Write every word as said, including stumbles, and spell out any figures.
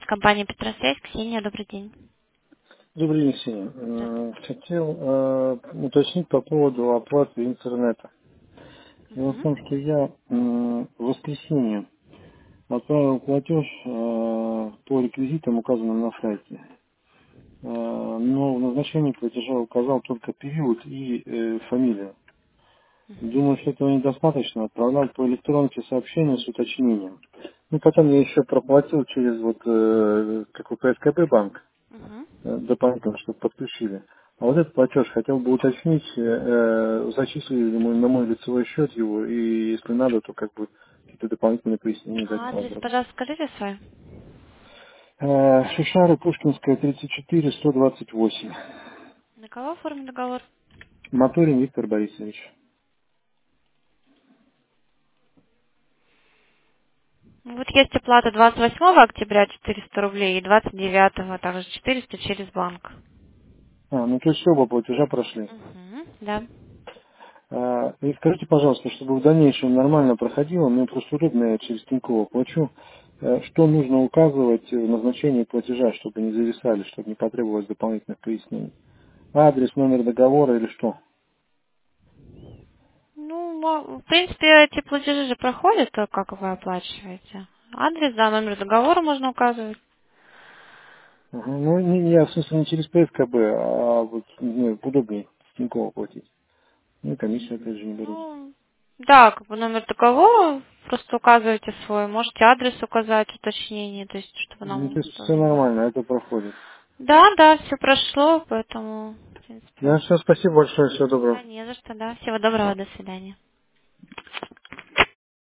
Компания Петросвязь, Ксения, добрый день. Добрый день, Ксения. Э, Здравствуйте. Хотел э, уточнить по поводу оплаты интернета. Дело в Мгм. том, что я м, в воскресенье отправил платеж э, по реквизитам, указанным на сайте. Э, Но в назначении платежа указал только период и э, фамилию. Думаю, что этого недостаточно. Отправлял по электронке сообщение с уточнением. Ну, потом я еще проплатил через вот э, какой-то СКБ банк. Мгм. э, дополнительно, чтобы подключили. А вот этот платеж хотел бы уточнить, э, э, зачислили ли мы на мой лицевой счет его, и если надо, то как бы какие-то дополнительные пояснения дать А по адрес, адресу. пожалуйста, скажите свой. Э, Шишары, Пушкинская, тридцать четыре, сто двадцать восемь. На кого оформлен договор? Моторин Виктор Борисович. Ну, вот есть оплата двадцать восьмого октября четыреста рублей и двадцать девятого также четыреста через банк. А, ну то есть оба платежа прошли. Угу. Да. А, и скажите, пожалуйста, чтобы в дальнейшем нормально проходило, мне просто удобно, я через Тинькофф плачу, э, что нужно указывать в назначении платежа, чтобы не зависали, чтобы не потребовалось дополнительных пояснений. Адрес, номер договора или что? Ну, мо- в принципе, эти платежи же проходят, то как вы оплачиваете. Адрес, да, номер договора можно указывать. Ага, ну, не, я, в смысле, не через ПСКБ, а вот ну, удобнее с Тинькова платить. Ну, и комиссию, опять же, не берут. Ну, да, как бы номер договора, просто указываете свой, можете адрес указать, уточнение, то есть, чтобы Ну, то нам есть все тоже... нормально, это проходит. Да, да, все прошло, поэтому, в Да, принципе, все, спасибо большое, всего доброго. да, не за что, да. Всего доброго, до свидания.